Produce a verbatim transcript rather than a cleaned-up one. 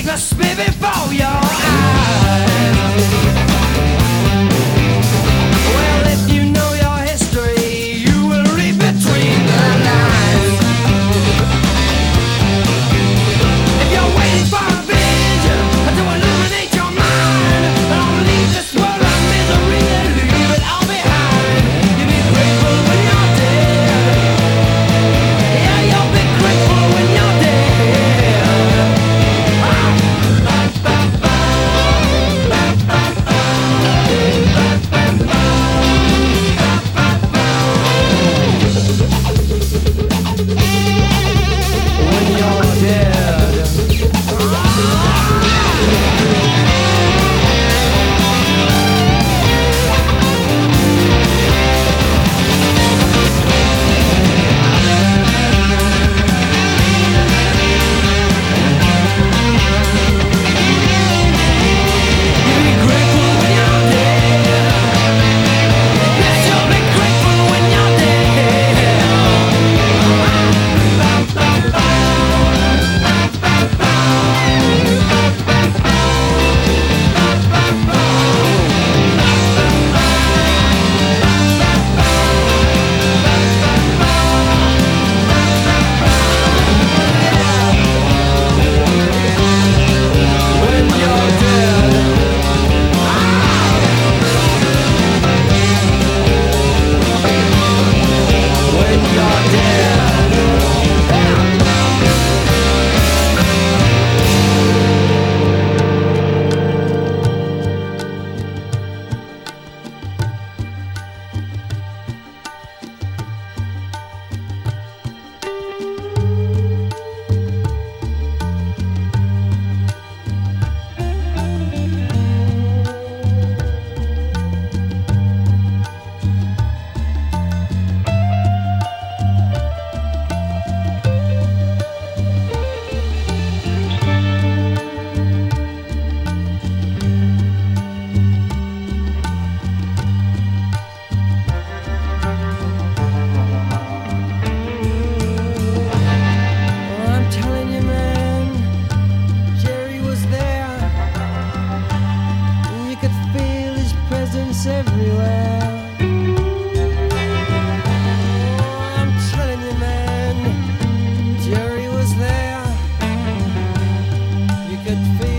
Christmas me before your eyes. Well, if you know your history, you will read between the lines. If you're waiting for a vision to illuminate your mind, don't leave this world of misery and leave it all behind. You'll be grateful when you're dead. Yeah, you'll be grateful when you're dead. Ah, ba, ba, ba, ba, ba, ba, ba, ba, ba, when you're dead. You'll be grateful when you're dead. Yes, you'll be grateful when you're dead. Ba, ba, ba, ba, ba, ba, ba, ba, when you're dead. When you're dead. Oh, I'm telling you, man, Jerry was there. You could feel his presence everywhere. Oh, I'm telling you, man, Jerry was there. You could feel